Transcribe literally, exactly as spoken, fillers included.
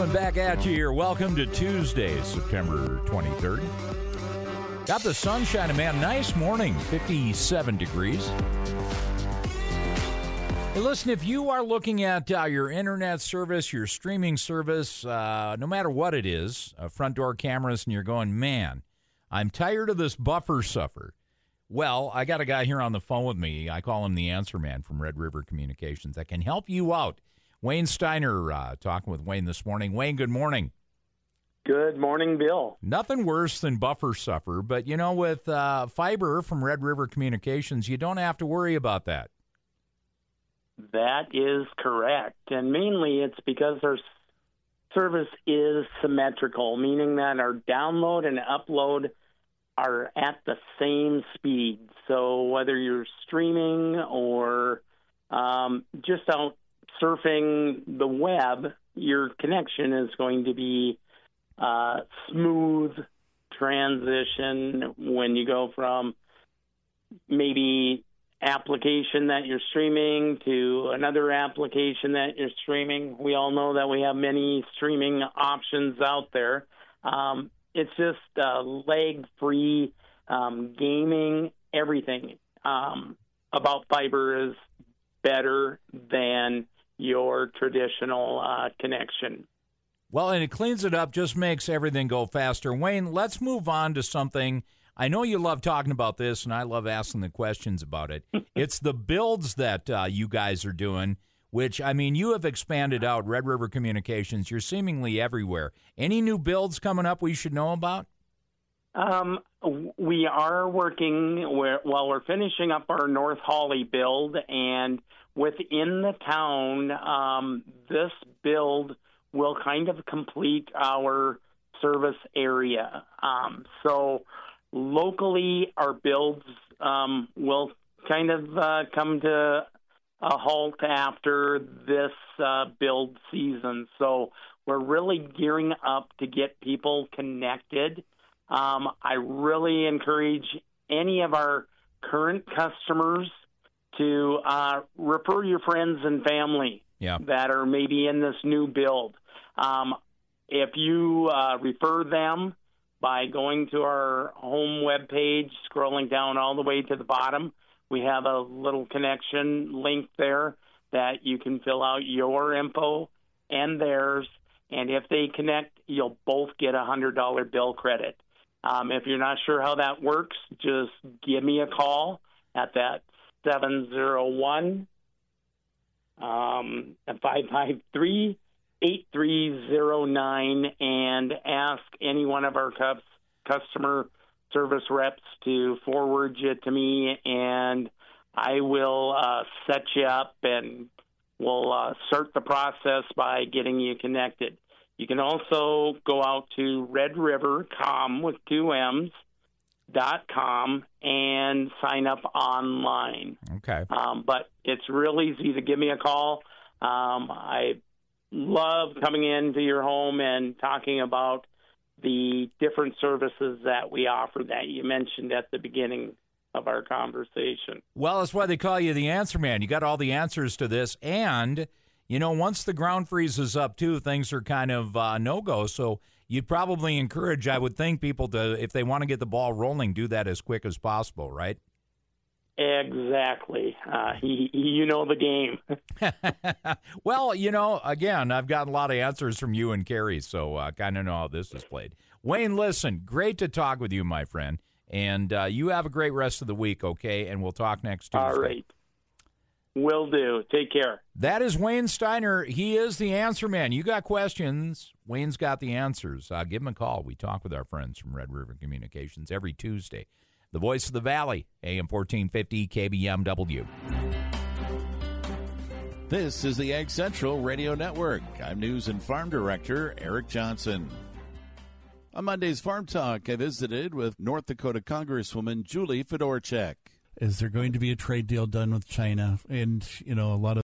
Coming back at you here. Welcome to Tuesday, September twenty-third. Got the sun shining, man. Nice morning, fifty-seven degrees. Hey, listen, if you are looking at uh, your internet service, your streaming service, uh, no matter what it is, uh, front door cameras, and you're going, man, I'm tired of this buffer suffer. Well, I got a guy here on the phone with me. I call him the Answer Man from Red River Communications that can help you out. Wayne Steiner uh, talking with Wayne this morning. Wayne, good morning. Good morning, Bill. Nothing worse than buffer suffer, but, you know, with uh, fiber from Red River Communications, you don't have to worry about that. That is correct. And mainly it's because our service is symmetrical, meaning that our download and upload are at the same speed. So whether you're streaming or um, just out surfing the web, your connection is going to be uh, smooth transition when you go from maybe application that you're streaming to another application that you're streaming. We all know that we have many streaming options out there. Um, it's just uh, lag-free um, gaming, everything um, about fiber is better than your traditional uh, connection. Well, and it cleans it up, just makes everything go faster. Wayne, let's move on to something. I know you love talking about this, and I love asking the questions about it. It's the builds that uh, you guys are doing, which, I mean, you have expanded out Red River Communications. You're seemingly everywhere. Any new builds coming up we should know about? Um, we are working, we're, well, we're finishing up our North Hawley build, and within the town, um, this build will kind of complete our service area. Um, so locally, our builds um, will kind of uh, come to a halt after this uh, build season. So we're really gearing up to get people connected. Um, I really encourage any of our current customers to uh, refer your friends and family yeah. that are maybe in this new build. Um, if you uh, refer them by going to our home webpage, scrolling down all the way to the bottom, we have a little connection link there that you can fill out your info and theirs. And if they connect, you'll both get a one hundred dollars bill credit. Um, if you're not sure how that works, just give me a call at that seven oh one, um, five five three, eight three oh nine and ask any one of our cus- customer service reps to forward you to me, and I will uh, set you up and we'll uh, start the process by getting you connected. You can also go out to Red River Com with two M's dot com and sign up online. Okay. Um, but it's real easy to give me a call. Um, I love coming into your home and talking about the different services that we offer that you mentioned at the beginning of our conversation. Well, that's why they call you the Answer Man. You got all the answers to this, and you know, once the ground freezes up, too, things are kind of uh, no-go. So you'd probably encourage, I would think, people to, if they want to get the ball rolling, do that as quick as possible, right? Exactly. Uh, he, he, you know the game. Well, you know, again, I've gotten a lot of answers from you and Carrie, so I uh, kind of know how this is played. Wayne, listen, great to talk with you, my friend. And uh, you have a great rest of the week, okay? And we'll talk next Tuesday. All right. Will do. Take care. That is Wayne Steiner. He is the Answer Man. You got questions, Wayne's got the answers. Uh, give him a call. We talk with our friends from Red River Communications every Tuesday. The Voice of the Valley, A M fourteen fifty K B M W. This is the Ag Central Radio Network. I'm News and Farm Director Eric Johnson. On Monday's Farm Talk, I visited with North Dakota Congresswoman Julie Fedorchak. Is there going to be a trade deal done with China? And, you know, a lot of